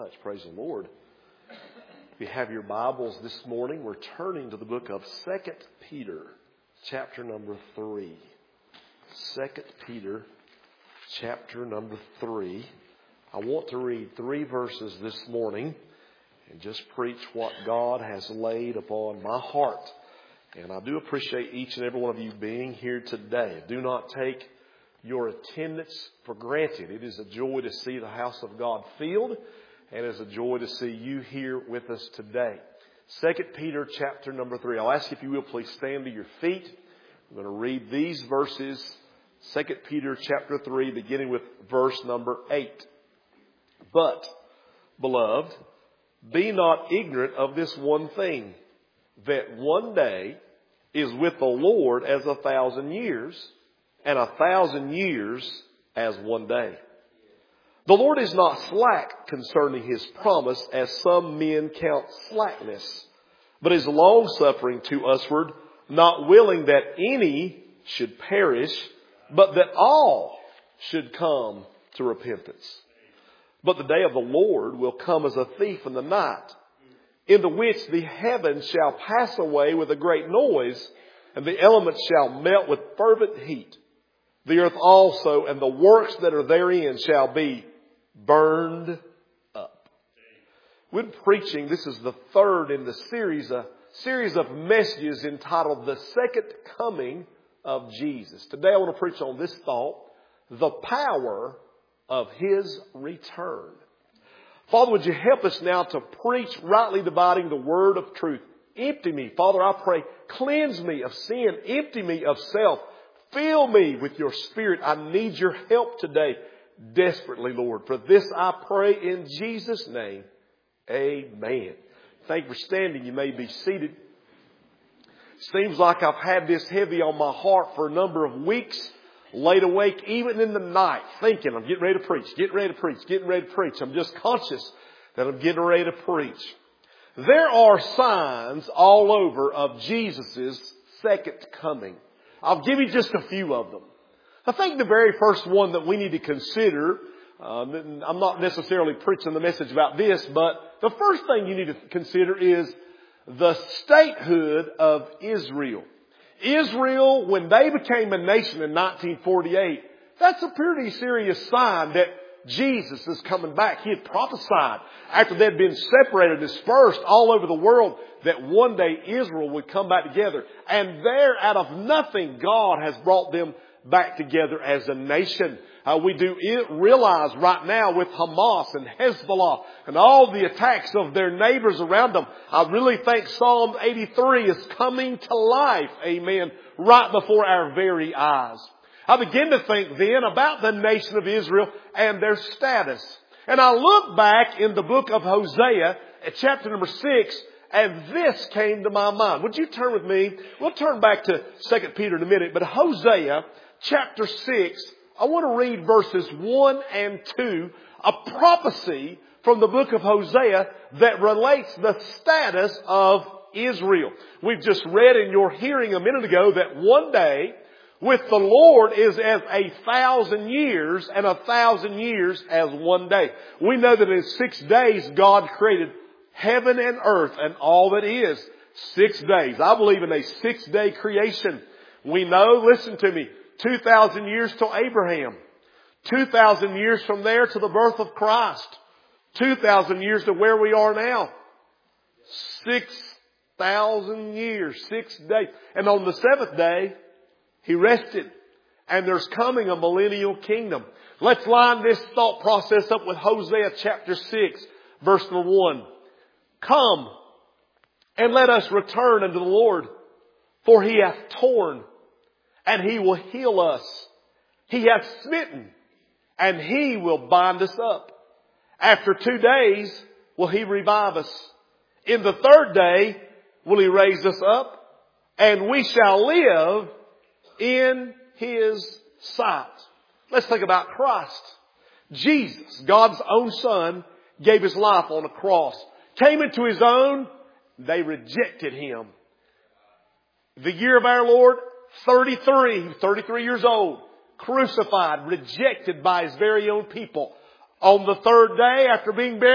Much. Praise the Lord. If you have your Bibles this morning, we're turning to the book of 2 Peter, chapter number 3. 2 Peter, chapter number 3. I want to read 3 verses this morning and just preach what God has laid upon my heart. And I do appreciate each and every one of you being here today. Do not take your attendance for granted. It is a joy to see the house of God filled. And it's a joy to see you here with us today. 2 Peter chapter number 3. I'll ask you if you will please stand to your feet. I'm going to read these verses. 2 Peter chapter 3 beginning with verse number 8. But, beloved, be not ignorant of this one thing, that one day is with the Lord as 1,000 years, and 1,000 years as one day. The Lord is not slack concerning His promise, as some men count slackness, but is long-suffering to usward, not willing that any should perish, but that all should come to repentance. But the day of the Lord will come as a thief in the night, in the which the heavens shall pass away with a great noise, and the elements shall melt with fervent heat. The earth also and the works that are therein shall be burned up. We're preaching, this is the third in the series, a series of messages entitled The Second Coming of Jesus. Today I want to preach on this thought, the power of His return. Father, would you help us now to preach rightly dividing the word of truth? Empty me, Father, I pray, cleanse me of sin, empty me of self, fill me with your Spirit. I need your help today. Desperately, Lord. For this I pray in Jesus' name. Amen. Thank you for standing. You may be seated. Seems like I've had this heavy on my heart for a number of weeks. Laid awake even in the night thinking I'm getting ready to preach, getting ready to preach, getting ready to preach. I'm just conscious that I'm getting ready to preach. There are signs all over of Jesus' second coming. I'll give you just a few of them. I think the very first one that we need to consider, I'm not necessarily preaching the message about this, but the first thing you need to consider is the statehood of Israel. Israel, when they became a nation in 1948, that's a pretty serious sign that Jesus is coming back. He had prophesied after they'd been separated, dispersed all over the world, that one day Israel would come back together. And there, out of nothing, God has brought them back together as a nation. We do realize right now with Hamas and Hezbollah and all the attacks of their neighbors around them, I really think Psalm 83 is coming to life, amen, right before our very eyes. I begin to think then about the nation of Israel and their status. And I look back in the book of Hosea at chapter number 6, and this came to my mind. Would you turn with me? We'll turn back to 2 Peter in a minute, but Hosea chapter 6, I want to read verses 1 and 2, a prophecy from the book of Hosea that relates the status of Israel. We've just read in your hearing a minute ago that one day with the Lord is as 1,000 years, and 1,000 years as one day. We know that in 6 days God created heaven and earth and all that is. 6 days. I believe in a 6-day creation. We know, listen to me, 2,000 years till Abraham. 2,000 years from there to the birth of Christ. 2,000 years to where we are now. 6,000 years, 6 days. And on the 7th day, He rested. And there's coming a millennial kingdom. Let's line this thought process up with Hosea chapter 6, verse number 1. Come and let us return unto the Lord, for He hath torn, and He will heal us. He hath smitten, and He will bind us up. After 2 days will He revive us. In the 3rd day will He raise us up, and we shall live in His sight. Let's think about Christ. Jesus, God's own Son, gave His life on a cross. Came into His own, they rejected Him. The year of our Lord, 33 years old, crucified, rejected by His very own people. On the 3rd day, after being buried,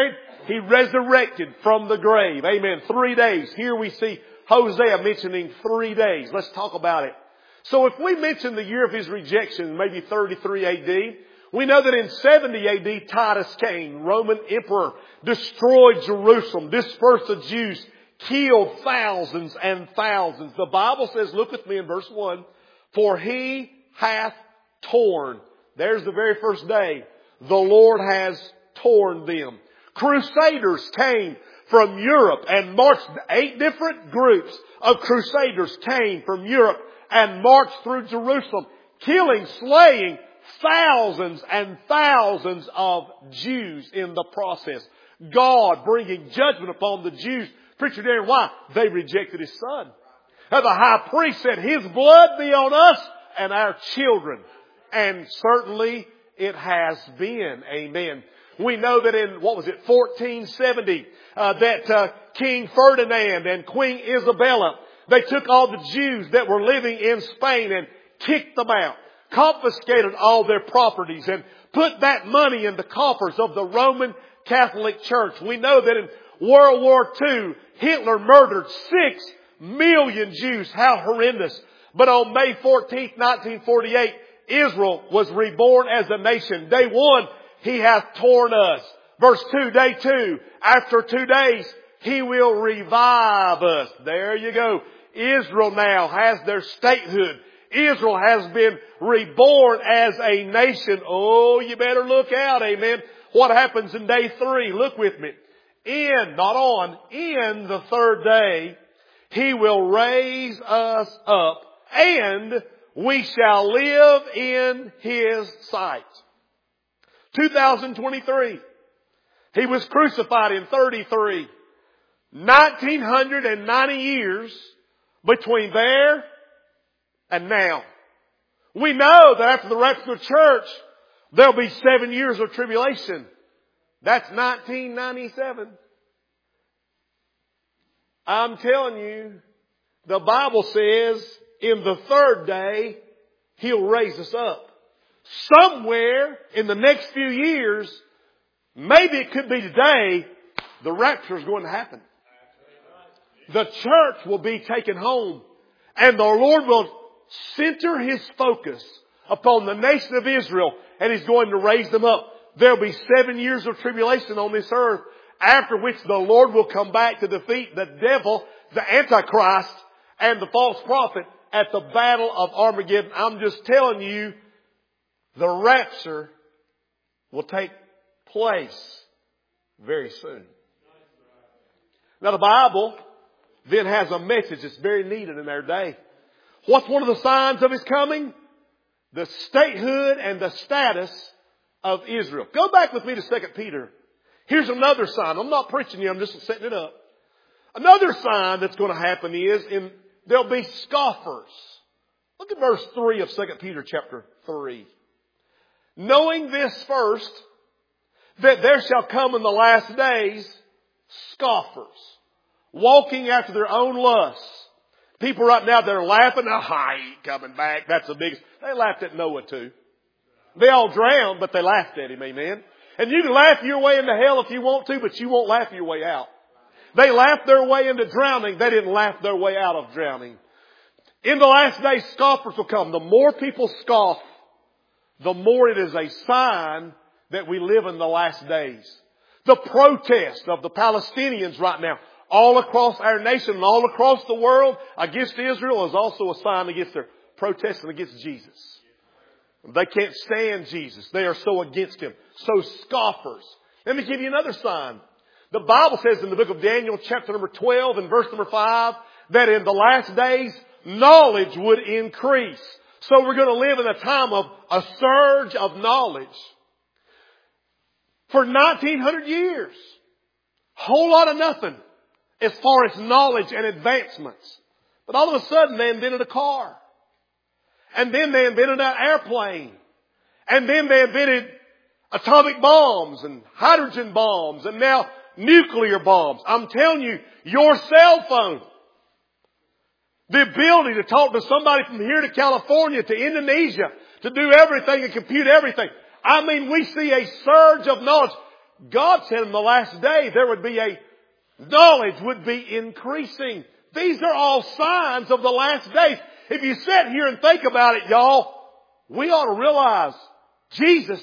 He resurrected from the grave. Amen. 3 days. Here we see Hosea mentioning 3 days. Let's talk about it. So if we mention the year of His rejection, maybe 33 AD, we know that in 70 AD, Titus came, Roman emperor, destroyed Jerusalem, dispersed the Jews, killed thousands and thousands. The Bible says, look with me in verse 1, for He hath torn. There's the very first day. The Lord has torn them. Crusaders came from Europe and marched. 8 different groups of crusaders came from Europe and marched through Jerusalem, killing, slaying thousands and thousands of Jews in the process. God bringing judgment upon the Jews. Preacher Darren, why? They rejected His Son. And the high priest said, His blood be on us and our children. And certainly it has been. Amen. We know that in, 1470, that King Ferdinand and Queen Isabella, they took all the Jews that were living in Spain and kicked them out, confiscated all their properties, and put that money in the coffers of the Roman Catholic Church. We know that in World War II, Hitler murdered 6 million Jews. How horrendous. But on May 14th, 1948, Israel was reborn as a nation. Day 1, He hath torn us. Verse 2, day 2, after 2 days, He will revive us. There you go. Israel now has their statehood. Israel has been reborn as a nation. Oh, you better look out. Amen. What happens in day 3? Look with me. In the 3rd day, He will raise us up, and we shall live in His sight. 2023. He was crucified in 33. 1990 years between there and now. We know that after the rapture of the church, there'll be 7 years of tribulation. That's 1997. I'm telling you, the Bible says in the 3rd day, He'll raise us up. Somewhere in the next few years, maybe it could be today, the rapture is going to happen. The church will be taken home, and the Lord will center His focus upon the nation of Israel, and He's going to raise them up. There'll be 7 years of tribulation on this earth, after which the Lord will come back to defeat the devil, the Antichrist, and the false prophet at the battle of Armageddon. I'm just telling you, the rapture will take place very soon. Now the Bible then has a message that's very needed in our day. What's one of the signs of His coming? The statehood and the status of Israel. Go back with me to 2 Peter. Here's another sign. I'm not preaching you, I'm just setting it up. Another sign that's going to happen is there'll be scoffers. Look at verse 3 of 2 Peter chapter 3. Knowing this first, that there shall come in the last days scoffers, walking after their own lusts. People right now, they're laughing. Oh, I ain't coming back. That's the biggest. They laughed at Noah too. They all drowned, but they laughed at him. Amen. And you can laugh your way into hell if you want to, but you won't laugh your way out. They laughed their way into drowning. They didn't laugh their way out of drowning. In the last days, scoffers will come. The more people scoff, the more it is a sign that we live in the last days. The protest of the Palestinians right now, all across our nation and all across the world against Israel, is also a sign against their protesting against Jesus. They can't stand Jesus. They are so against Him. So scoffers. Let me give you another sign. The Bible says in the book of Daniel, chapter number 12 and verse number 5, that in the last days, knowledge would increase. So we're going to live in a time of a surge of knowledge. For 1900 years, whole lot of nothing as far as knowledge and advancements. But all of a sudden they invented a car. And then they invented an airplane. And then they invented atomic bombs and hydrogen bombs and now nuclear bombs. I'm telling you, your cell phone, the ability to talk to somebody from here to California to Indonesia, to do everything and compute everything. I mean, we see a surge of knowledge. God said in the last day there would be knowledge would be increasing. These are all signs of the last days. If you sit here and think about it, y'all, we ought to realize Jesus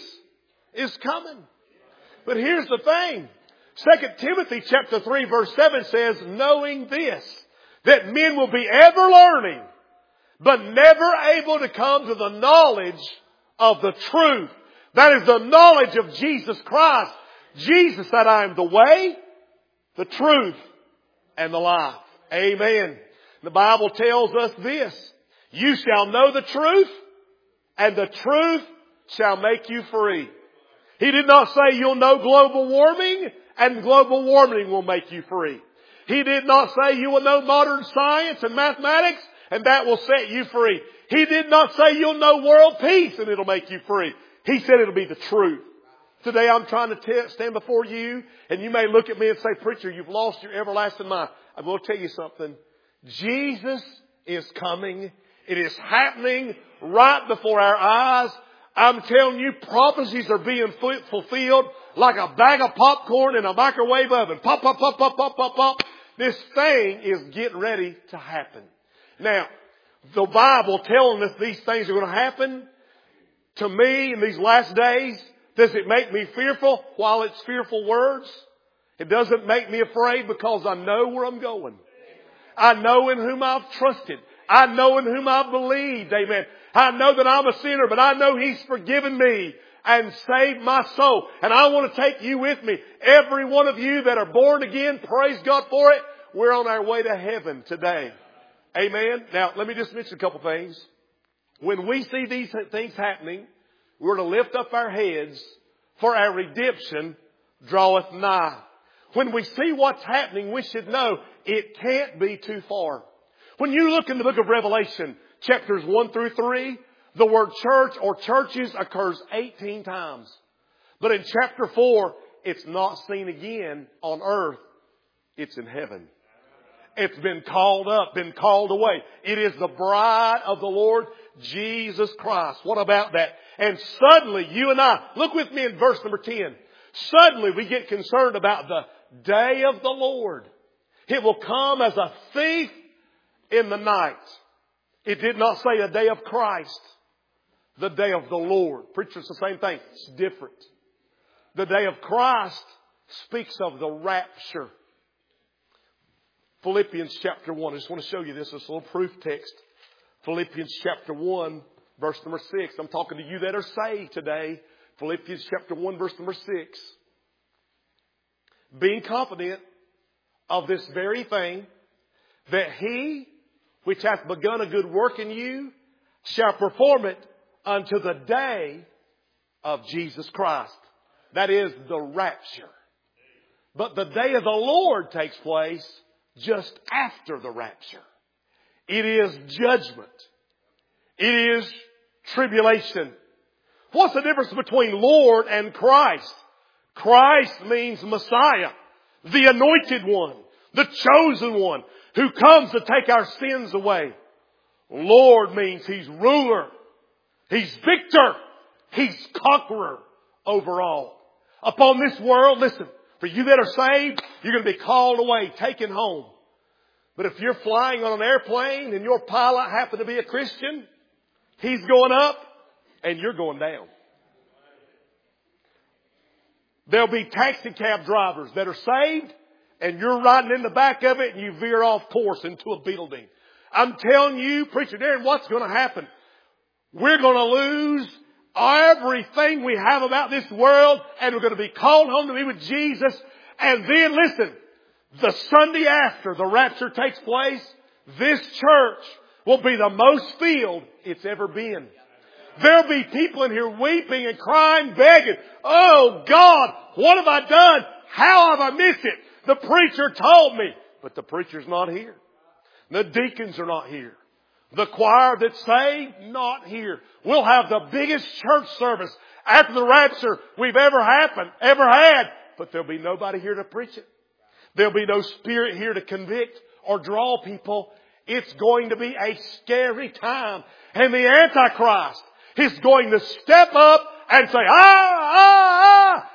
is coming. But here's the thing. 2 Timothy chapter 3 verse 7 says, knowing this, that men will be ever learning, but never able to come to the knowledge of the truth. That is the knowledge of Jesus Christ. Jesus said, I am the way, the truth, and the life. Amen. The Bible tells us this. You shall know the truth, and the truth shall make you free. He did not say you'll know global warming, and global warming will make you free. He did not say you will know modern science and mathematics, and that will set you free. He did not say you'll know world peace, and it'll make you free. He said it'll be the truth. Today I'm trying to stand before you, and you may look at me and say, preacher, you've lost your everlasting mind. I will tell you something. Jesus is coming. It is happening right before our eyes. I'm telling you, prophecies are being fulfilled like a bag of popcorn in a microwave oven. Pop, pop, pop, pop, pop, pop, pop. This thing is getting ready to happen. Now, the Bible telling us these things are going to happen to me in these last days. Does it make me fearful? While it's fearful words, it doesn't make me afraid because I know where I'm going. I know in whom I've trusted. I know in whom I've believed. Amen. I know that I'm a sinner, but I know He's forgiven me and saved my soul. And I want to take you with me. Every one of you that are born again, praise God for it. We're on our way to heaven today. Amen. Now, let me just mention a couple things. When we see these things happening, we're to lift up our heads, for our redemption draweth nigh. When we see what's happening, we should know it can't be too far. When you look in the book of Revelation, chapters 1 through 3, the word church or churches occurs 18 times. But in chapter 4, it's not seen again on earth. It's in heaven. It's been called up, been called away. It is the bride of the Lord Jesus Christ. What about that? And suddenly, you and I, look with me in verse number 10. Suddenly we get concerned about the day of the Lord. It will come as a thief in the night. It did not say a day of Christ. The day of the Lord. Preacher, it's the same thing. It's different. The day of Christ speaks of the rapture. Philippians chapter 1. I just want to show you this. This little proof text. Philippians chapter 1, verse number 6. I'm talking to you that are saved today. Philippians chapter 1, verse number 6. Being confident of this very thing, that He which hath begun a good work in you shall perform it unto the day of Jesus Christ. That is the rapture. But the day of the Lord takes place just after the rapture. It is judgment. It is tribulation. What's the difference between Lord and Christ? Christ means Messiah, the anointed one, the chosen one, who comes to take our sins away. Lord means He's ruler. He's victor. He's conqueror over all. Upon this world, listen, for you that are saved, you're going to be called away, taken home. But if you're flying on an airplane and your pilot happened to be a Christian, he's going up and you're going down. There'll be taxi cab drivers that are saved, and you're riding in the back of it and you veer off course into a building. I'm telling you, Preacher Darren, what's going to happen? We're going to lose everything we have about this world, and we're going to be called home to be with Jesus. And then, listen, the Sunday after the rapture takes place, this church will be the most filled it's ever been. There'll be people in here weeping and crying, begging, oh God, what have I done? How have I missed it? The preacher told me. But the preacher's not here. The deacons are not here. The choir that's saved, not here. We'll have the biggest church service after the rapture we've ever had. But there'll be nobody here to preach it. There'll be no Spirit here to convict or draw people. It's going to be a scary time. And the Antichrist is going to step up and say,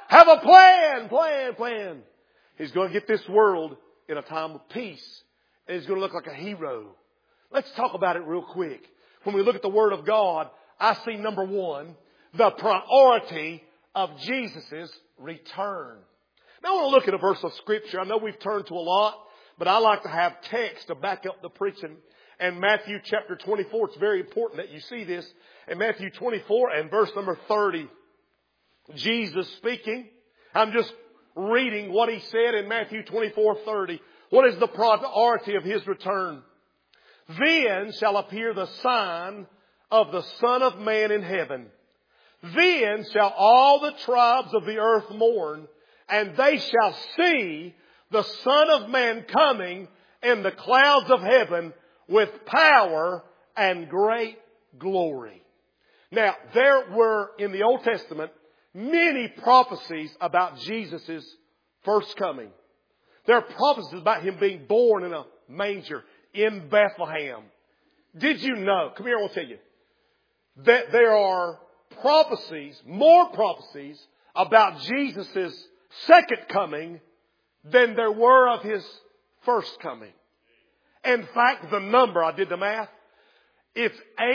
have a plan. He's going to get this world in a time of peace. And he's going to look like a hero. Let's talk about it real quick. When we look at the Word of God, I see number one, the priority of Jesus' return. Now I want to look at a verse of Scripture. I know we've turned to a lot, but I like to have text to back up the preaching. And Matthew chapter 24, it's very important that you see this. In Matthew 24 and verse number 30, Jesus speaking. I'm just reading what He said in Matthew 24:30. What is the priority of His return? Then shall appear the sign of the Son of Man in heaven. Then shall all the tribes of the earth mourn, and they shall see the Son of Man coming in the clouds of heaven with power and great glory. Now, there were in the Old Testament many prophecies about Jesus' first coming. There are prophecies about Him being born in a manger in Bethlehem. Did you know, come here I will tell you, that there are prophecies, more prophecies about Jesus' second coming than there were of His first coming. In fact, the number, I did the math, it's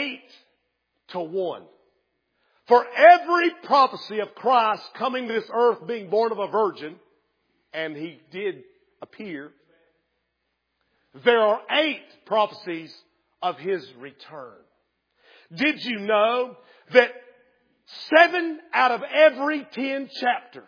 8-1. For every prophecy of Christ coming to this earth being born of a virgin, and He did appear, there are 8 prophecies of His return. Did you know that 7 out of every 10 chapters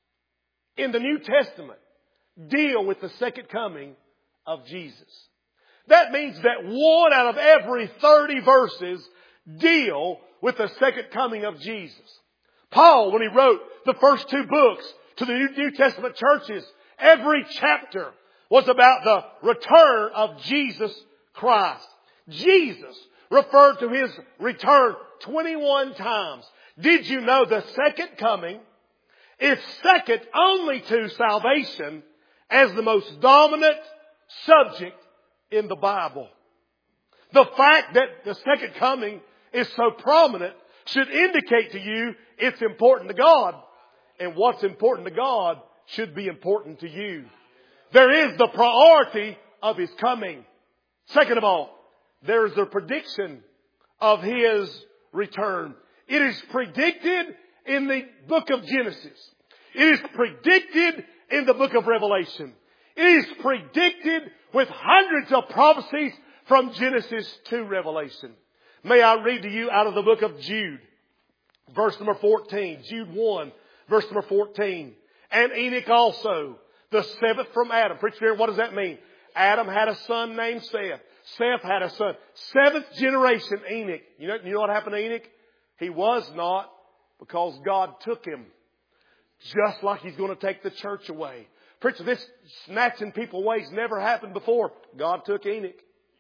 in the New Testament deal with the second coming of Jesus? That means that 1 out of every 30 verses deal with the second coming of Jesus. Paul, when he wrote the first 2 books to the New Testament churches, every chapter was about the return of Jesus Christ. Jesus referred to His return 21 times. Did you know the second coming is second only to salvation as the most dominant subject in the Bible? The fact that the second coming is so prominent should indicate to you it's important to God. And what's important to God should be important to you. There is the priority of His coming. Second of all, there is the prediction of His return. It is predicted in the book of Genesis. It is predicted in the book of Revelation. It is predicted with hundreds of prophecies from Genesis to Revelation. May I read to you out of the book of Jude, verse number 14. Jude 1, verse number 14. And Enoch also, the 7th from Adam. Preacher Spirit, what does that mean? Adam had a son named Seth. Seth had a son. 7th generation Enoch. You know what happened to Enoch? He was not, because God took him. Just like He's going to take the church away. Preacher, this snatching people away has never happened before. God took Enoch.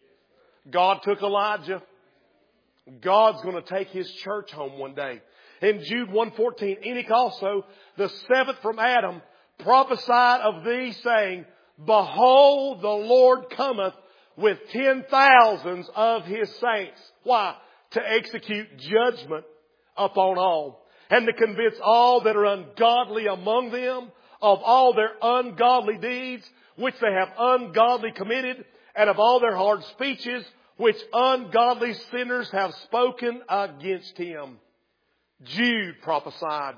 God took Elijah. God's going to take His church home one day. In Jude 1:14, Enoch also, the 7th from Adam, prophesied of thee, saying, Behold, the Lord cometh with 10,000s of His saints. Why? To execute judgment upon all, and to convince all that are ungodly among them of all their ungodly deeds, which they have ungodly committed, and of all their hard speeches, which ungodly sinners have spoken against Him. Jude prophesied.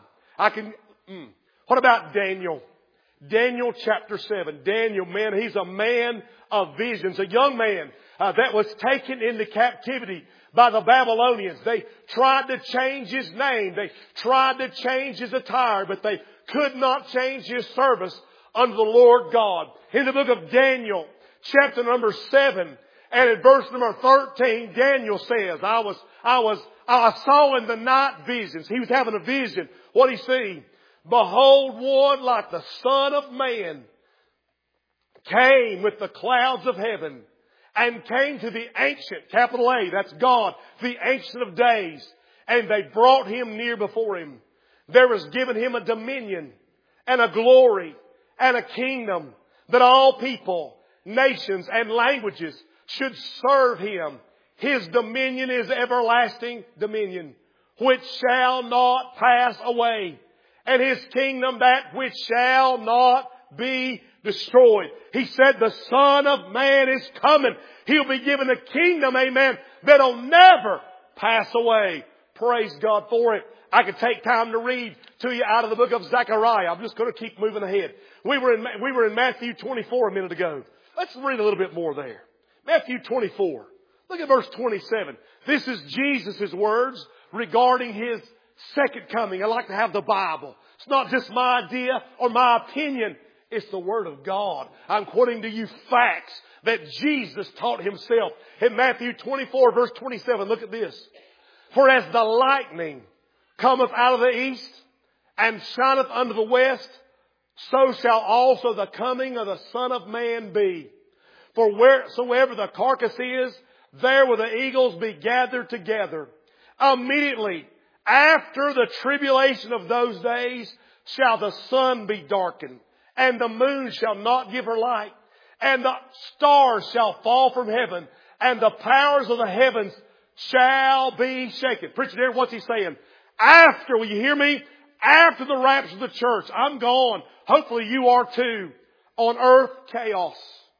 What about Daniel? Daniel chapter 7. Daniel, man, he's a man of visions. A young man that was taken into captivity by the Babylonians. They tried to change his name. They tried to change his attire, but they could not change his service unto the Lord God. In the book of Daniel, chapter number 7, and in verse number 13, Daniel says, I saw in the night visions. He was having a vision. What did he see? Behold, one like the Son of Man came with the clouds of heaven and came to the ancient, capital A, that's God, the Ancient of Days. And they brought Him near before Him. There was given Him a dominion and a glory and a kingdom, that all people, nations, and languages should serve Him. His dominion is everlasting dominion, which shall not pass away. and His kingdom that which shall not be destroyed. He said the Son of Man is coming. He'll be given a kingdom, amen, that'll never pass away. Praise God for it. I could take time to read to you out of the book of Zechariah. I'm just going to keep moving ahead. We were in Matthew 24 a minute ago. Let's read a little bit more there. Matthew 24. Look at verse 27. This is Jesus' words regarding His second coming. I like to have the Bible. It's not just my idea or my opinion. It's the Word of God. I'm quoting to you facts that Jesus taught Himself. In Matthew 24 verse 27, look at this. For as the lightning cometh out of the east and shineth unto the west, so shall also the coming of the Son of Man be. For wheresoever the carcass is, there will the eagles be gathered together. Immediately after the tribulation of those days shall the sun be darkened, and the moon shall not give her light, and the stars shall fall from heaven, and the powers of the heavens shall be shaken. Preacher Darren, what's he saying? After, will you hear me? After the rapture of the church, I'm gone. Hopefully you are too. On earth, chaos,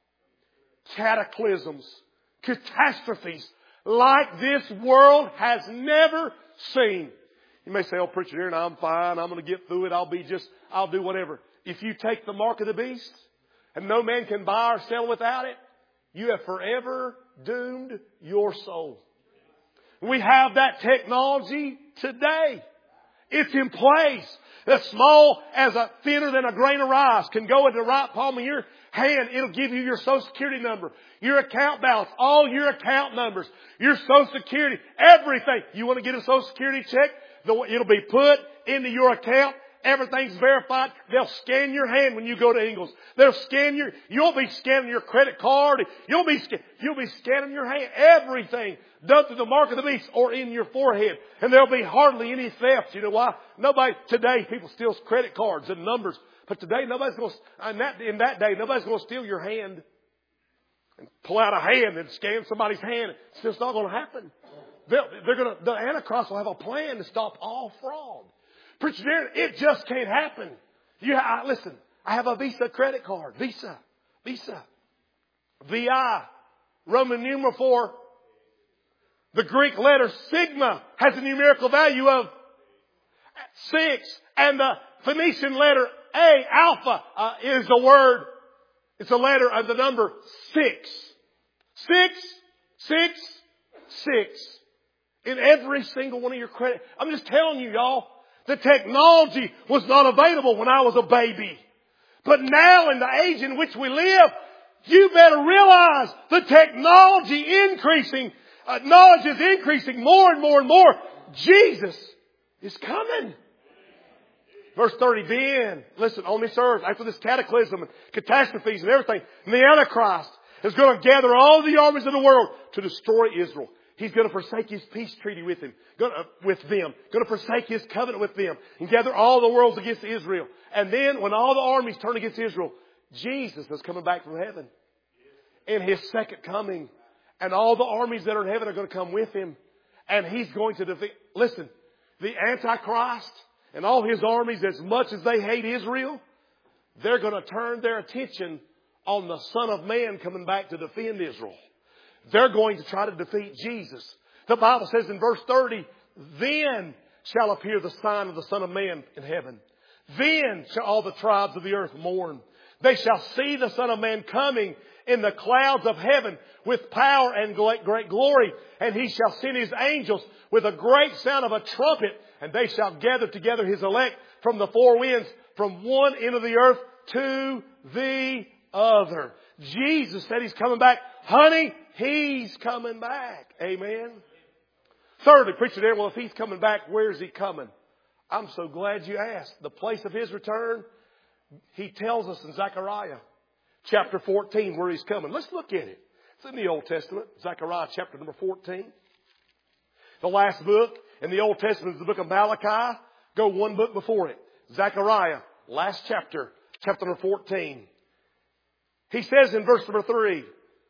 cataclysms, catastrophes like this world has never seen. You may say, oh, Preacher Darren, I'm fine. I'm going to get through it. I'll do whatever. If you take the mark of the beast and no man can buy or sell without it, you have forever doomed your soul. We have that technology today. It's in place. As small as thinner than a grain of rice can go in the right palm of your hand. It'll give you your Social Security number, your account balance, all your account numbers, your Social Security, everything. You want to get a Social Security check? It'll be put into your account. Everything's verified. They'll scan your hand when you go to Ingalls. They'll scan you won't be scanning your credit card. You'll be scanning your hand. Everything done through the mark of the beast or in your forehead. And there'll be hardly any theft. You know why? Today people steal credit cards and numbers. But today in that day, nobody's going to steal your hand and pull out a hand and scan somebody's hand. It's just not going to happen. The Antichrist will have a plan to stop all fraud. Preacher Darren, it just can't happen. Listen, I have a Visa credit card. Visa. VI. Roman numeral 4. The Greek letter sigma has a numerical value of 6. And the Phoenician letter A, alpha, is a word. It's a letter of the number 6. 6. In every single one of your credit. I'm just telling you, y'all. The technology was not available when I was a baby. But now in the age in which we live, you better realize the technology increasing, knowledge is increasing more and more and more. Jesus is coming. Verse 30, then, listen, on this earth, after this cataclysm and catastrophes and everything, the Antichrist is going to gather all the armies of the world to destroy Israel. He's going to forsake His peace treaty with them. Going to forsake His covenant with them. And gather all the worlds against Israel. And then when all the armies turn against Israel, Jesus is coming back from heaven. In His second coming. And all the armies that are in heaven are going to come with Him. And He's going to defeat. Listen, the Antichrist and all his armies, as much as they hate Israel, they're going to turn their attention on the Son of Man coming back to defend Israel. They're going to try to defeat Jesus. The Bible says in verse 30, then shall appear the sign of the Son of Man in heaven. Then shall all the tribes of the earth mourn. They shall see the Son of Man coming in the clouds of heaven with power and great glory. And He shall send His angels with a great sound of a trumpet. And they shall gather together His elect from the four winds, from one end of the earth to the other. Jesus said He's coming back. Honey, He's coming back. Amen. Thirdly, Preacher Darren, well, if He's coming back, where is He coming? I'm so glad you asked. The place of His return, He tells us in Zechariah chapter 14 where He's coming. Let's look at it. It's in the Old Testament, Zechariah chapter number 14. The last book in the Old Testament is the book of Malachi. Go one book before it. Zechariah, last chapter, chapter number 14. He says in verse number 3,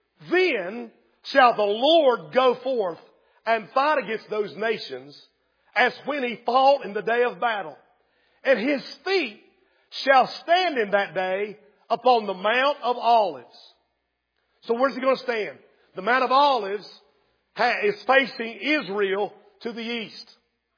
then shall the Lord go forth and fight against those nations as when He fought in the day of battle. And his feet shall stand in that day upon the Mount of Olives. So where's he going to stand? The Mount of Olives is facing Israel to the east.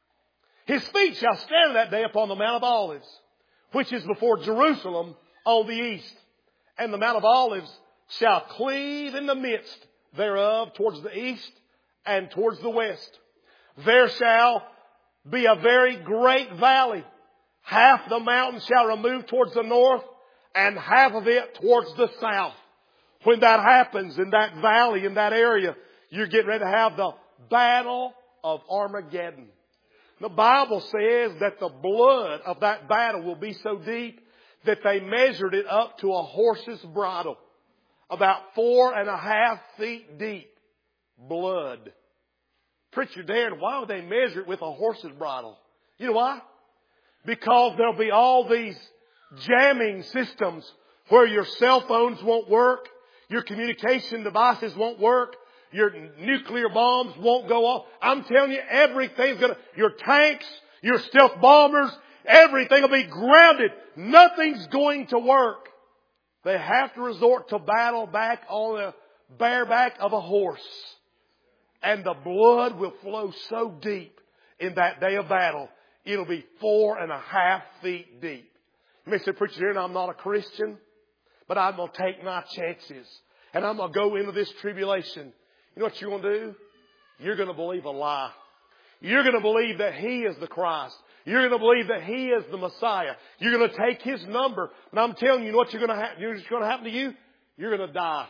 His feet shall stand that day upon the Mount of Olives, which is before Jerusalem on the east. And the Mount of Olives shall cleave in the midst thereof towards the east and towards the west. There shall be a very great valley. Half the mountain shall remove towards the north and half of it towards the south. When that happens in that valley, in that area, you're getting ready to have the battle of Armageddon. The Bible says that the blood of that battle will be so deep that they measured it up to a horse's bridle. About 4.5 feet deep. Blood. Preacher Darren, why would they measure it with a horse's bridle? You know why? Because there'll be all these jamming systems where your cell phones won't work, your communication devices won't work, your nuclear bombs won't go off. I'm telling you, everything's your tanks, your stealth bombers, everything will be grounded. Nothing's going to work. They have to resort to battle back on the bareback of a horse. And the blood will flow so deep in that day of battle, it'll be 4.5 feet deep. You may say, Preacher Darren, I'm not a Christian, but I'm going to take my chances. And I'm going to go into this tribulation. You know what you're going to do? You're going to believe a lie. You're going to believe that He is the Christ. You're going to believe that He is the Messiah. You're going to take His number. And I'm telling you, what's going to happen to you? You're going to die.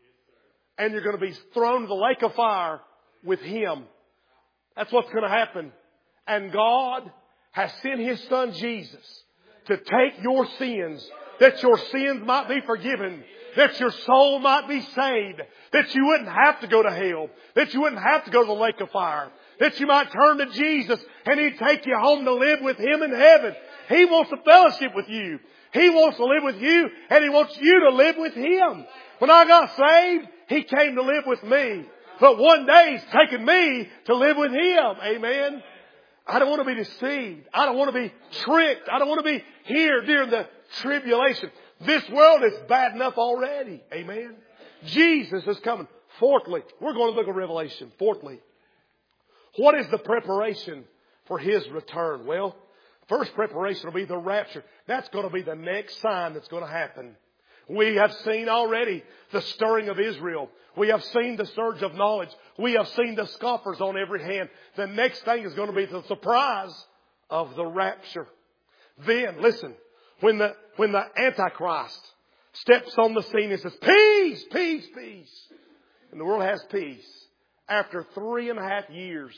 And you're going to be thrown to the lake of fire with Him. That's what's going to happen. And God has sent His Son Jesus to take your sins, that your sins might be forgiven, that your soul might be saved, that you wouldn't have to go to hell, that you wouldn't have to go to the lake of fire, that you might turn to Jesus and He'd take you home to live with Him in heaven. He wants to fellowship with you. He wants to live with you, and He wants you to live with Him. When I got saved, He came to live with me. But one day He's taken me to live with Him. Amen. I don't want to be deceived. I don't want to be tricked. I don't want to be here during the tribulation. This world is bad enough already. Amen. Jesus is coming. Fourthly, we're going to look at Revelation. Fourthly, what is the preparation for His return? Well, first preparation will be the rapture. That's going to be the next sign that's going to happen. We have seen already the stirring of Israel. We have seen the surge of knowledge. We have seen the scoffers on every hand. The next thing is going to be the surprise of the rapture. Then, listen, when the Antichrist steps on the scene and says, peace, peace, peace. And the world has peace. After 3.5 years,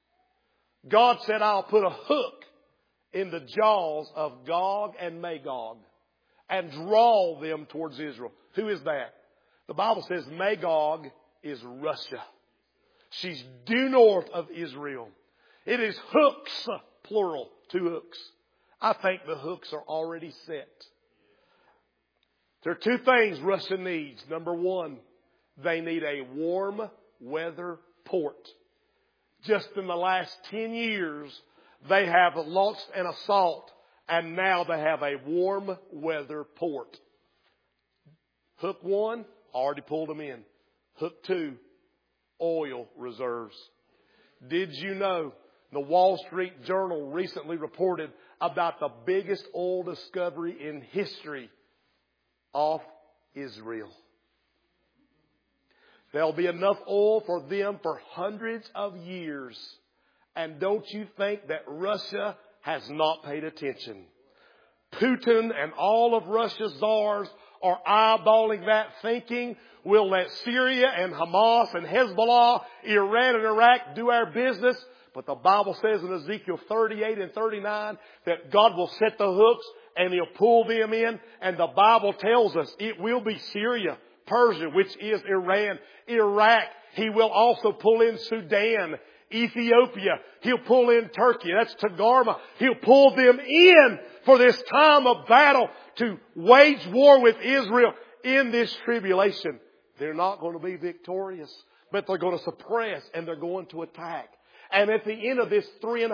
God said, I'll put a hook in the jaws of Gog and Magog and draw them towards Israel. Who is that? The Bible says Magog is Russia. She's due north of Israel. It is hooks, plural, 2 hooks. I think the hooks are already set. There are 2 things Russia needs. Number 1, they need a warm weather port. Just in the last 10 years, they have launched an assault, and now they have a warm weather port. Hook 1, already pulled them in. Hook 2, oil reserves. Did you know the Wall Street Journal recently reported about the biggest oil discovery in history off Israel? There'll be enough oil for them for hundreds of years. And don't you think that Russia has not paid attention? Putin and all of Russia's czars are eyeballing that, thinking we'll let Syria and Hamas and Hezbollah, Iran and Iraq do our business. But the Bible says in Ezekiel 38 and 39 that God will set the hooks and He'll pull them in. And the Bible tells us it will be Syria, Persia, which is Iran, Iraq. He will also pull in Sudan, Ethiopia. He'll pull in Turkey. That's Tagarma. He'll pull them in for this time of battle to wage war with Israel in this tribulation. They're not going to be victorious, but they're going to suppress and they're going to attack. And at the end of this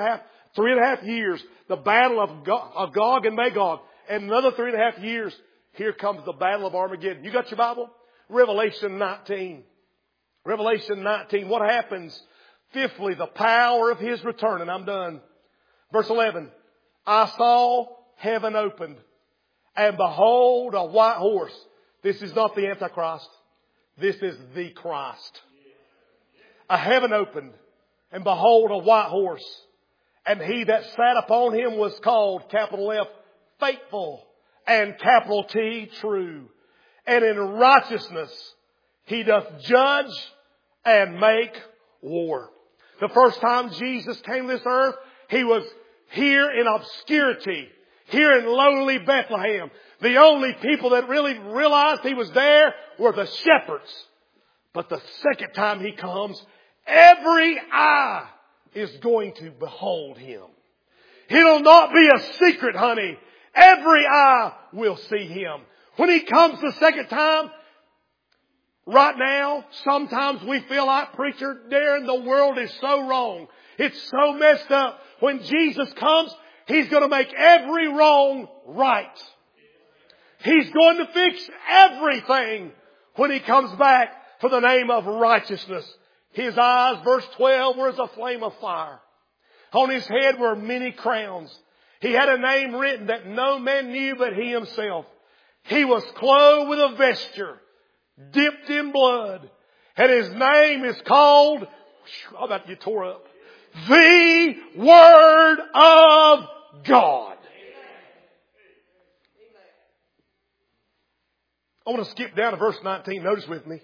3.5 years, the battle of Gog and Magog. And another 3.5 years, here comes the battle of Armageddon. You got your Bible? Revelation 19. Revelation 19. What happens? Fifthly, the power of His return. And I'm done. Verse 11. I saw heaven opened, and behold, a white horse. This is not the Antichrist. This is the Christ. A heaven opened, and behold, a white horse. And He that sat upon him was called, capital F, faithful, and capital T, true. And in righteousness He doth judge and make war. The first time Jesus came to this earth, He was here in obscurity, here in lowly Bethlehem. The only people that really realized He was there were the shepherds. But the second time He comes, every eye is going to behold Him. It'll not be a secret, honey. Every eye will see Him. When He comes the second time, right now, sometimes we feel like, preacher, Darren, the world is so wrong. It's so messed up. When Jesus comes, He's going to make every wrong right. He's going to fix everything when He comes back for the name of righteousness. His eyes, verse 12, were as a flame of fire. On His head were many crowns. He had a name written that no man knew but He Himself. He was clothed with a vesture dipped in blood. And His name is called, how about you tore up? The Word of God. I want to skip down to verse 19. Notice with me.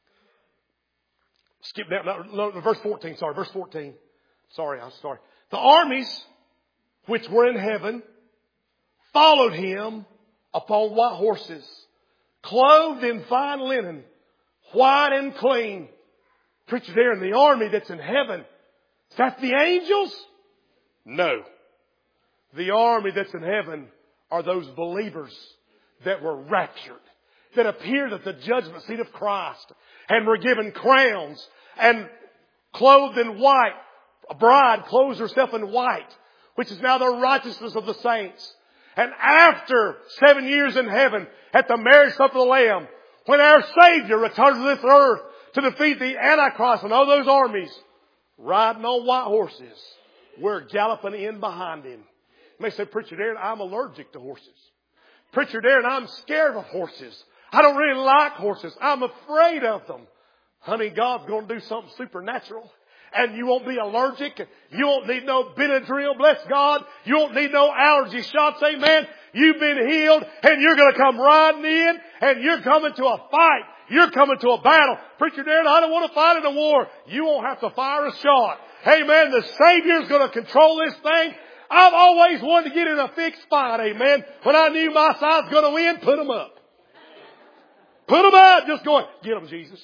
Skip down to verse 14. Verse 14. I'm sorry. The armies which were in heaven followed Him upon white horses, clothed in fine linen, white and clean. Preacher, there in the army that's in heaven, is that the angels? No. The army that's in heaven are those believers that were raptured, that appeared at the judgment seat of Christ and were given crowns and clothed in white. A bride clothes herself in white, which is now the righteousness of the saints. And after 7 years in heaven, at the marriage supper of the Lamb, when our Savior returns to this earth to defeat the Antichrist and all those armies, riding on white horses, we're galloping in behind Him. You may say, Preacher Darren, I'm allergic to horses. Preacher Darren, I'm scared of horses. I don't really like horses. I'm afraid of them. Honey, God's going to do something supernatural. And you won't be allergic. You won't need no Benadryl, bless God. You won't need no allergy shots, amen. You've been healed and you're going to come riding in and you're coming to a fight. You're coming to a battle. Preacher Darren, I don't want to fight in a war. You won't have to fire a shot. Amen. The Savior's going to control this thing. I've always wanted to get in a fixed fight, amen. When I knew my side's going to win, put them up. Put them up. Just going, get them, Jesus.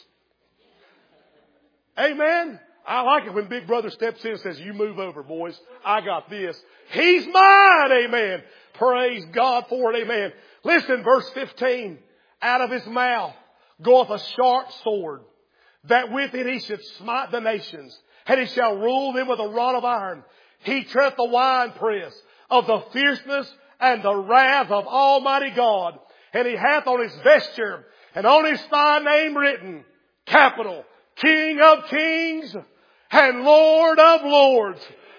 Amen. I like it when Big Brother steps in and says, you move over, boys. I got this. He's mine. Amen. Praise God for it. Amen. Listen, verse 15. Out of His mouth goeth a sharp sword, that with it He should smite the nations, and He shall rule them with a rod of iron. He treadeth the winepress of the fierceness and the wrath of Almighty God. And He hath on His vesture and on His thigh name written, capital, King of Kings and Lord of Lords.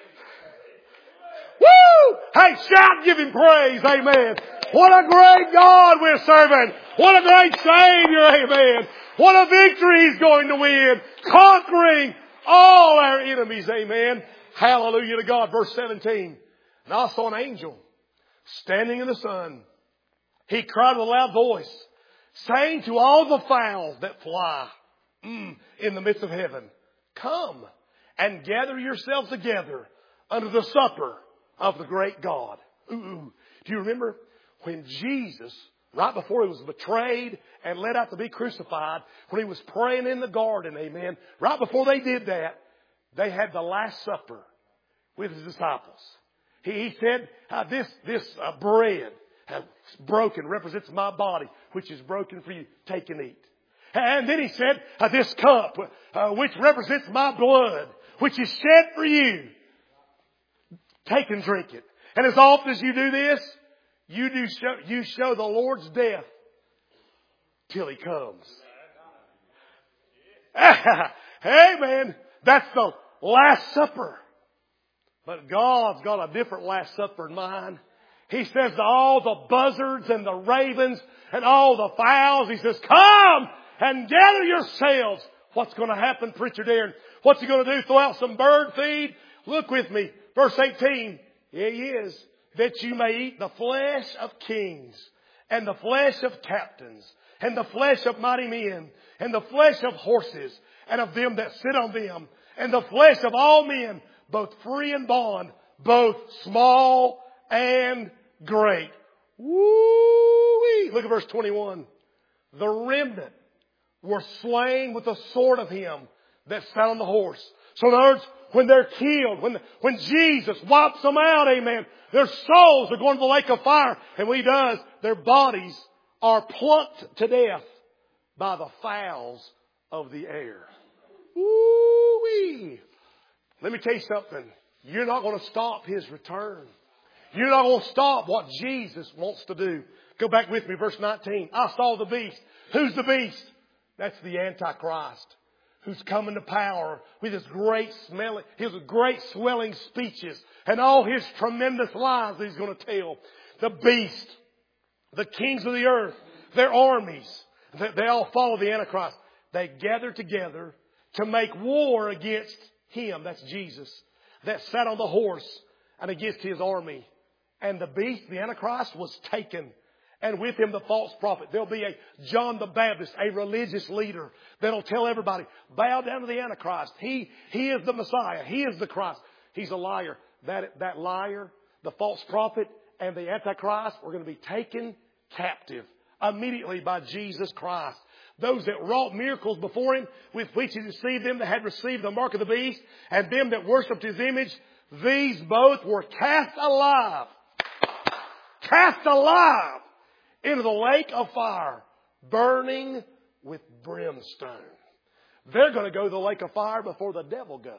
Woo! Hey, shout, give Him praise. Amen. What a great God we're serving. What a great Savior. Amen. What a victory He's going to win. Conquering all our enemies. Amen. Hallelujah to God. Verse 17. And I saw an angel standing in the sun. He cried with a loud voice, saying to all the fowls that fly in the midst of heaven, come and gather yourselves together unto the supper of the great God. Do you remember when Jesus, right before He was betrayed and led out to be crucified, when He was praying in the garden, amen, right before they did that, they had the Last Supper with His disciples. He said, this bread broken represents my body, which is broken for you. Take and eat. And then He said, this cup, which represents my blood, which is shed for you. take and drink it. And as often as you do this, you show the Lord's death till He comes. Amen. That's the Last Supper. But God's got a different Last Supper in mind. He says to all the buzzards and the ravens and all the fowls, He says, come and gather yourselves. What's going to happen, Preacher Darren? What's He going to do? Throw out some bird feed? Look with me. Verse 18. Here He is. That you may eat the flesh of kings and the flesh of captains and the flesh of mighty men and the flesh of horses and of them that sit on them and the flesh of all men, both free and bond, both small and great. Woo-wee. Look at verse 21. The remnant were slain with the sword of Him that sat on the horse. So in other words, when they're killed, when Jesus wipes them out, amen, their souls are going to the lake of fire. And when He does, their bodies are plucked to death by the fowls of the air. Woo-wee. Let me tell you something. You're not going to stop His return. You're not going to stop what Jesus wants to do. Go back with me, verse 19. I saw the beast. Who's the beast? That's the Antichrist, who's coming to power with his great swelling speeches and all his tremendous lies that he's going to tell. The beast, the kings of the earth, their armies, they all follow the Antichrist. They gather together to make war against Him, that's Jesus, that sat on the horse, and against His army. And the beast, the Antichrist, was taken. And with him the false prophet. There'll be a John the Baptist, a religious leader, that'll tell everybody, bow down to the Antichrist. He is the Messiah. He is the Christ. He's a liar. That liar, the false prophet, and the Antichrist were going to be taken captive immediately by Jesus Christ. Those that wrought miracles before Him, with which He deceived them that had received the mark of the beast, and them that worshipped His image, these both were cast alive. Cast alive into the lake of fire, burning with brimstone. They're going to go to the lake of fire before the devil goes.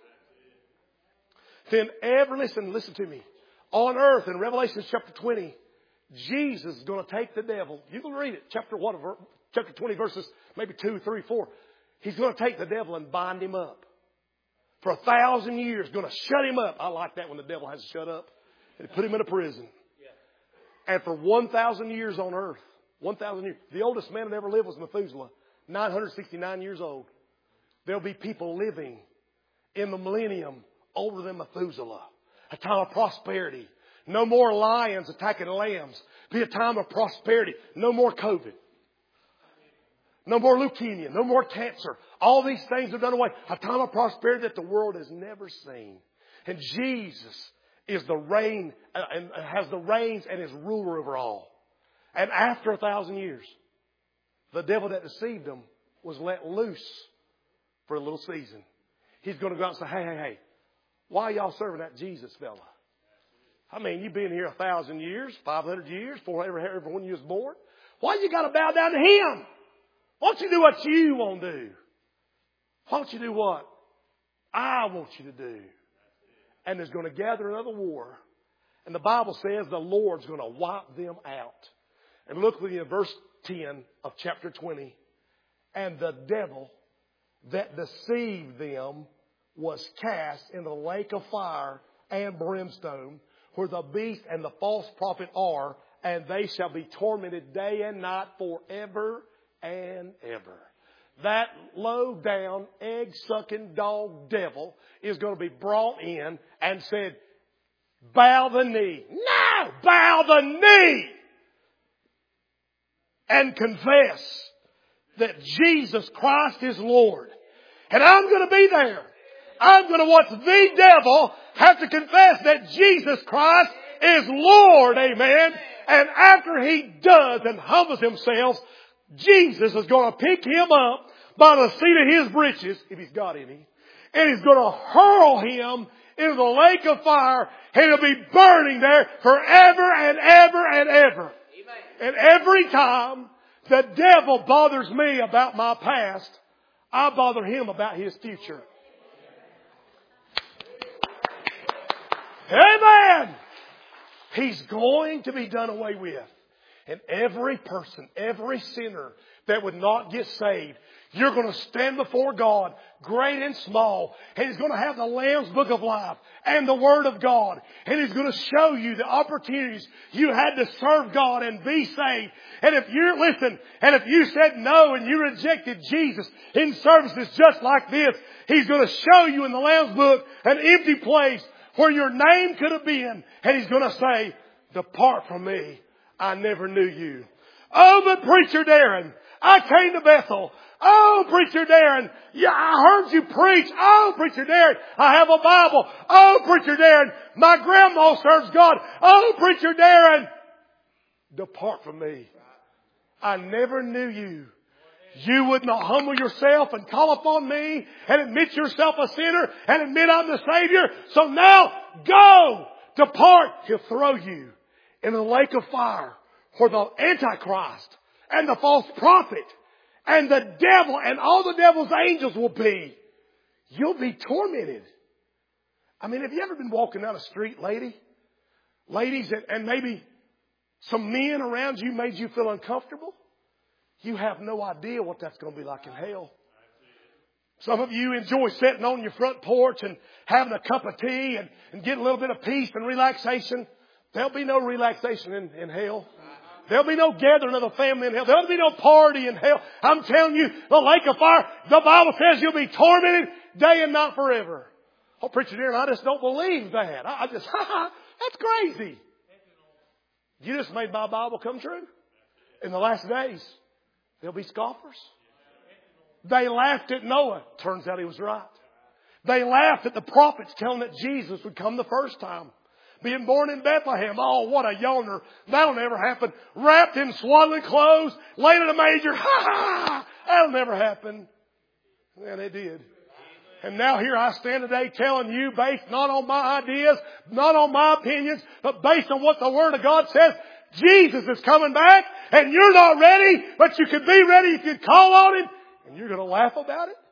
Then listen to me. On earth, in Revelation chapter 20, Jesus is going to take the devil. You can read it. Chapter 20, verses maybe 2, 3, 4. He's going to take the devil and bind him up. For 1,000 years, going to shut him up. I like that when the devil has to shut up. And put him in a prison. And for 1,000 years on earth, 1,000 years, the oldest man that ever lived was Methuselah, 969 years old. There'll be people living in the millennium older than Methuselah. A time of prosperity. No more lions attacking lambs. Be a time of prosperity. No more COVID. No more leukemia. No more cancer. All these things are done away. A time of prosperity that the world has never seen. And Jesus is the reign and has the reins and is ruler over all. And after 1,000 years, the devil that deceived them was let loose for a little season. He's going to go out and say, hey, why are y'all serving that Jesus fella? I mean, you've been here 1,000 years, 500 years, before everyone you was born. Why you got to bow down to Him? Why don't you do what you want to do? Why don't you do what I want you to do? And there's going to gather another war. And the Bible says the Lord's going to wipe them out. And look with me in verse 10 of chapter 20. And the devil that deceived them was cast into the lake of fire and brimstone, where the beast and the false prophet are, and they shall be tormented day and night forever and ever. That low down, egg-sucking dog devil is going to be brought in and said, bow the knee. No! Bow the knee! And confess that Jesus Christ is Lord. And I'm going to be there. I'm going to watch the devil have to confess that Jesus Christ is Lord. Amen. And after he does and humbles himself, Jesus is going to pick him up by the seat of his britches, if he's got any, and he's going to hurl him into the lake of fire, and he'll be burning there forever and ever and ever. Amen. And every time the devil bothers me about my past, I bother him about his future. Amen. He's going to be done away with. And every person, every sinner that would not get saved, you're going to stand before God, great and small, and He's going to have the Lamb's Book of Life and the Word of God. And He's going to show you the opportunities you had to serve God and be saved. And if you said no and you rejected Jesus in services just like this, He's going to show you in the Lamb's Book an empty place where your name could have been. And He's going to say, depart from me. I never knew you. Oh, but Preacher Darren, I came to Bethel. Oh, Preacher Darren, yeah, I heard you preach. Oh, Preacher Darren, I have a Bible. Oh, Preacher Darren, my grandma serves God. Oh, Preacher Darren, depart from me. I never knew you. You would not humble yourself and call upon me and admit yourself a sinner and admit I'm the Savior. So now go, depart. He'll throw you in the lake of fire where the Antichrist and the false prophet and the devil and all the devil's angels will be. You'll be tormented. I mean, have you ever been walking down a street, ladies, and maybe some men around you made you feel uncomfortable? You have no idea what that's going to be like in hell. Some of you enjoy sitting on your front porch and having a cup of tea and getting a little bit of peace and relaxation. There'll be no relaxation in hell. There'll be no gathering of the family in hell. There'll be no party in hell. I'm telling you, the lake of fire, the Bible says you'll be tormented day and night forever. Oh, Preacher Darren, I just don't believe that. That's crazy. You just made my Bible come true. In the last days, there'll be scoffers. They laughed at Noah. Turns out he was right. They laughed at the prophets telling that Jesus would come the first time. Being born in Bethlehem. Oh, what a yawner. That'll never happen. Wrapped in swaddling clothes. Laid in a manger. That'll never happen. And it did. And now here I stand today telling you, based not on my ideas, not on my opinions, but based on what the Word of God says, Jesus is coming back and you're not ready, but you could be ready if you call on Him. And you're going to laugh about it?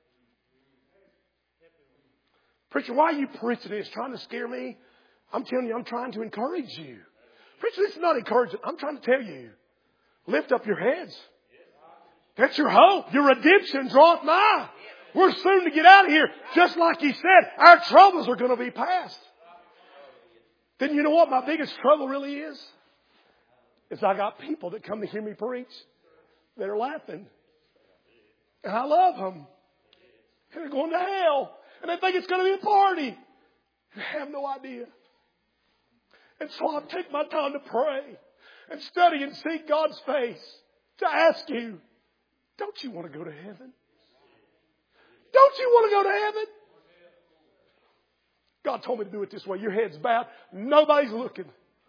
Preacher, why are you preaching this? Trying to scare me? I'm telling you, I'm trying to encourage you. Preacher, this is not encouraging. I'm trying to tell you. Lift up your heads. That's your hope. Your redemption draweth nigh. We're soon to get out of here. Just like He said, our troubles are going to be past. Then you know what my biggest trouble really is? Is I got people that come to hear me preach that are laughing. And I love them. And they're going to hell. And they think it's going to be a party. You have no idea. And so I take my time to pray and study and seek God's face to ask you, don't you want to go to heaven? Don't you want to go to heaven? God told me to do it this way. Your head's bowed. Nobody's looking.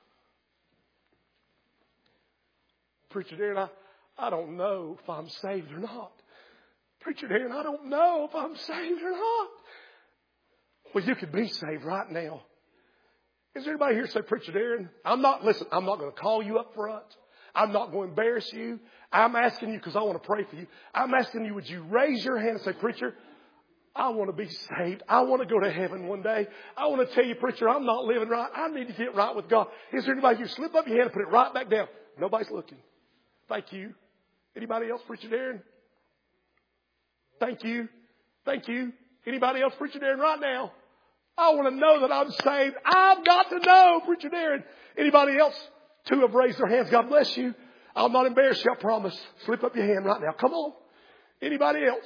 Preacher Darren, I don't know if I'm saved or not. Preacher Darren, I don't know if I'm saved or not. Well, you could be saved right now. Is there anybody here say, Preacher Darren, I'm not going to call you up front. I'm not going to embarrass you. I'm asking you because I want to pray for you. I'm asking you, would you raise your hand and say, Preacher, I want to be saved. I want to go to heaven one day. I want to tell you, Preacher, I'm not living right. I need to get right with God. Is there anybody here? Slip up your hand and put it right back down. Nobody's looking. Thank you. Anybody else, Preacher Darren? Thank you. Thank you. Anybody else, Preacher Darren, right now? I want to know that I'm saved. I've got to know, Preacher Darren. Anybody else? Two have raised their hands. God bless you. I'll not embarrass you, I promise. Slip up your hand right now. Come on. Anybody else?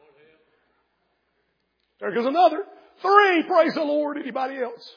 There goes another. 3. Praise the Lord. Anybody else?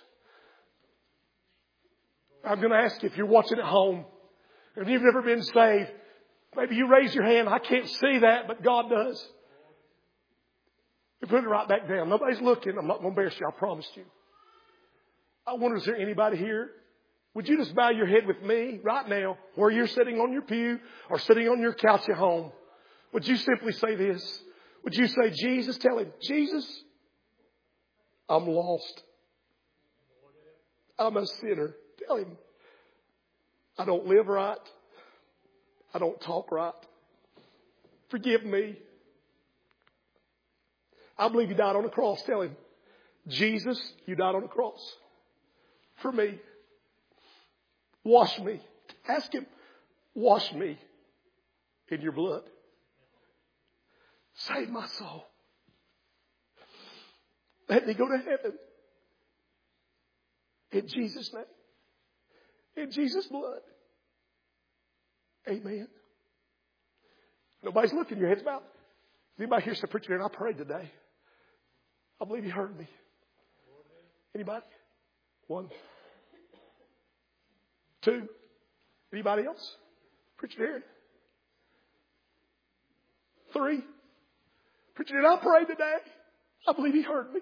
I'm going to ask you if you're watching at home. If you've never been saved, maybe you raise your hand. I can't see that, but God does. You put it right back down. Nobody's looking. I'm not going to embarrass you. I promised you. I wonder, is there anybody here? Would you just bow your head with me right now, where you're sitting on your pew or sitting on your couch at home? Would you simply say this? Would you say, Jesus, tell Him, Jesus, I'm lost. I'm a sinner. Tell Him, I don't live right. I don't talk right. Forgive me. I believe You died on the cross. Tell Him, Jesus, You died on the cross. for me. Wash me. Ask Him, wash me in your blood. Save my soul. Let me go to heaven. In Jesus' name. In Jesus' blood. Amen. Nobody's looking. Your head's bowed. Anybody here say, preacher, and I prayed today. I believe you heard me. Anybody? 1, 2. Anybody else? Preacher Aaron. 3. Preacher, and I prayed today. I believe he heard me.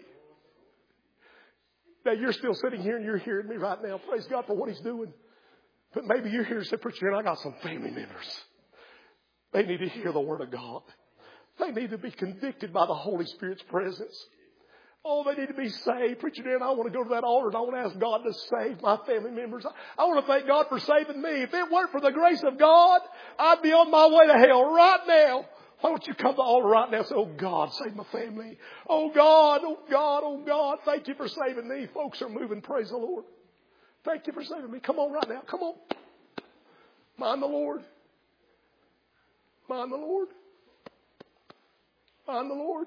Now you're still sitting here and you're hearing me right now. Praise God for what He's doing. But maybe you're here and say, preacher, and I got some family members. They need to hear the Word of God. They need to be convicted by the Holy Spirit's presence. Oh, they need to be saved. Preacher, and I want to go to that altar and I want to ask God to save my family members. I want to thank God for saving me. If it weren't for the grace of God, I'd be on my way to hell right now. Why don't you come to the altar right now and say, oh God, save my family. Oh God, oh God, oh God. Thank you for saving me. Folks are moving. Praise the Lord. Thank you for saving me. Come on right now. Come on. Mind the Lord. Mind the Lord. Mind the Lord.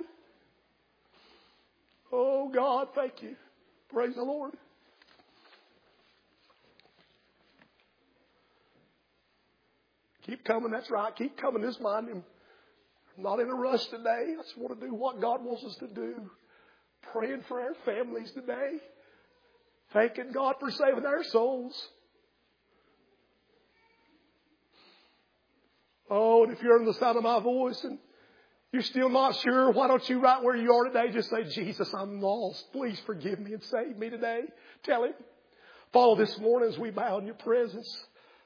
Oh God, thank you. Praise the Lord. Keep coming. That's right. Keep coming. Just mind Him. I'm not in a rush today. I just want to do what God wants us to do. Praying for our families today. Thanking God for saving our souls. Oh, and if you're on the sound of my voice and you're still not sure, why don't you right where you are today just say, Jesus, I'm lost. Please forgive me and save me today. Tell Him. Father, this morning as we bow in your presence,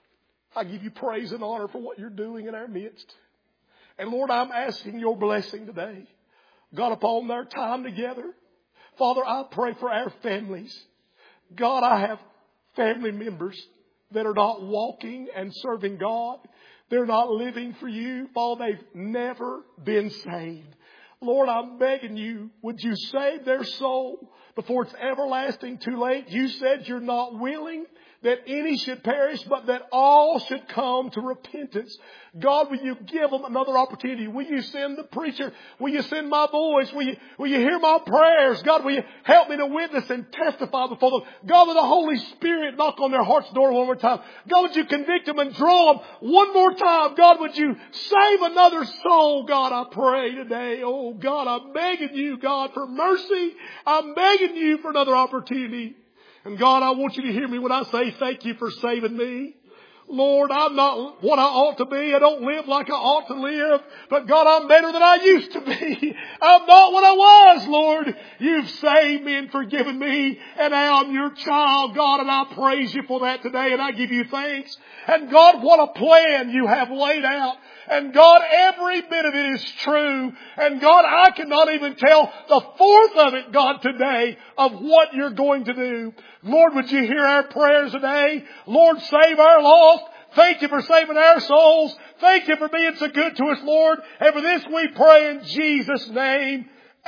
I give you praise and honor for what you're doing in our midst. And Lord, I'm asking your blessing today. God, upon their time together. Father, I pray for our families. God, I have family members that are not walking and serving God. They're not living for you. Father, they've never been saved. Lord, I'm begging you, would you save their soul before it's everlasting too late? You said you're not willing that any should perish, but that all should come to repentance. God, will you give them another opportunity? Will you send the preacher? Will you send my voice? Will you hear my prayers? God, will you help me to witness and testify before them? God, will the Holy Spirit knock on their heart's door one more time? God, would you convict them and draw them one more time? God, would you save another soul? God, I pray today. Oh God, I'm begging you, God, for mercy. I'm begging you for another opportunity. And God, I want you to hear me when I say thank you for saving me. Lord, I'm not what I ought to be. I don't live like I ought to live. But God, I'm better than I used to be. I'm not what I was, Lord. You've saved me and forgiven me. And now I'm your child, God. And I praise you for that today. And I give you thanks. And God, what a plan you have laid out. And God, every bit of it is true. And God, I cannot even tell the fourth of it, God, today of what you're going to do. Lord, would you hear our prayers today? Lord, save our lost. Thank you for saving our souls. Thank you for being so good to us, Lord. And for this we pray in Jesus' name.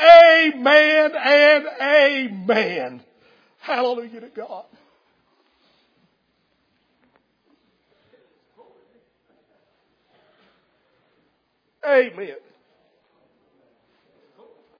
Amen and amen. Hallelujah to God. Amen.